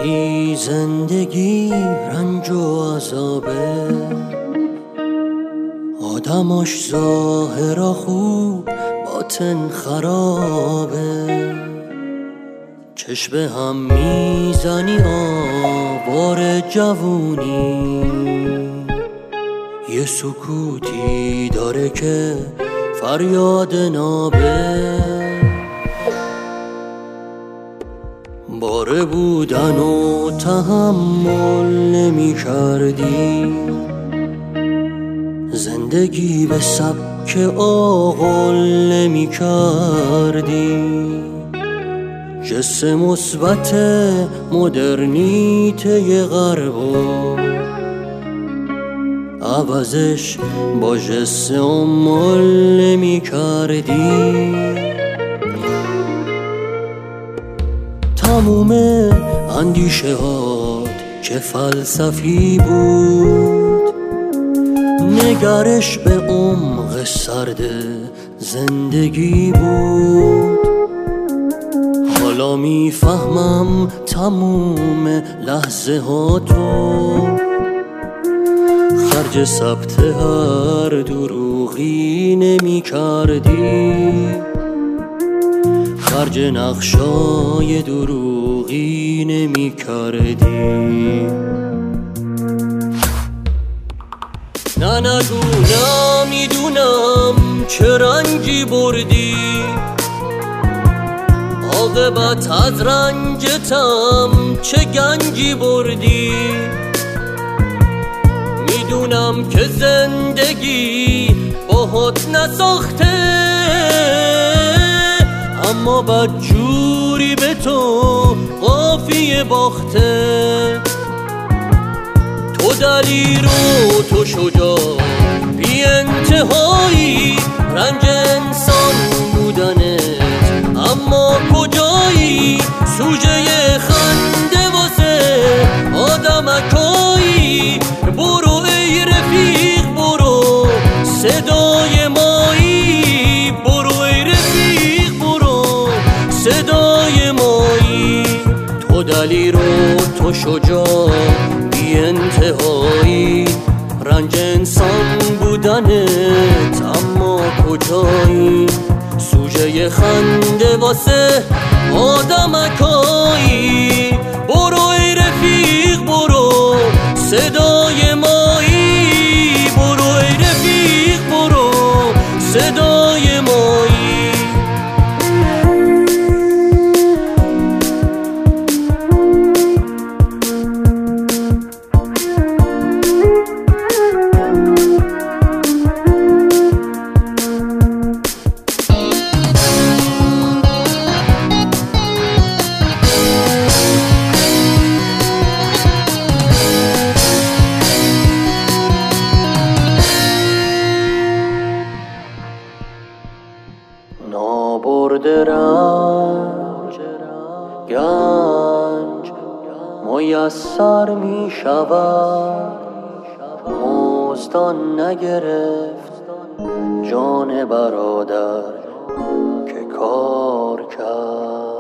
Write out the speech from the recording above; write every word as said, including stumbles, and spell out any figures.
ولی زندگی رنج و عذابه، آدماش ظاهرا خوب باطن خرابه. چشم هم میزنی آوار جوونی، یه سکوتی داره که فریاد نابه. باره بودن و تحمل نمی کردی، زندگی به سبک آقل نمی کردی. جس مثبت مدرنیته غربو عوضش با جس امول نمی کردی. تموم اندیشه هات چه فلسفی بود، نگرش به عمق سرد زندگی بود. حالا میفهمم تموم لحظه ها تو خرج ثبت هر دروغی نمی کردی، خرج نقشای دروغی نمی کردی. نه نگو نمیدونم چه رنجی بردی، عاقبت از رنجتم چه گنجی بردی. میدونم که زندگی باهات نساخته، اما بدجوری به تو قافیه باخته. تو دلیر و تو شجاع بی انتهایی، رنج انسان بودنت اما کجایی؟ سوژه خنده واسه آدمکایی. برو ای رفیق برو صدای مایی، برو ای رفیق برو صدای مایی. تو دلیر و تو شجاع بی انتهایی، رنج انسان بودنت اما کجایی؟ سوژه خنده واسه آدمکایی. برو ای رفیق برو صدای مایی، برو ای رفیق برو صدای مایی. نابرده رنج گنج میسر می شود، مزدان نگرفت جان برادر که کار کرد.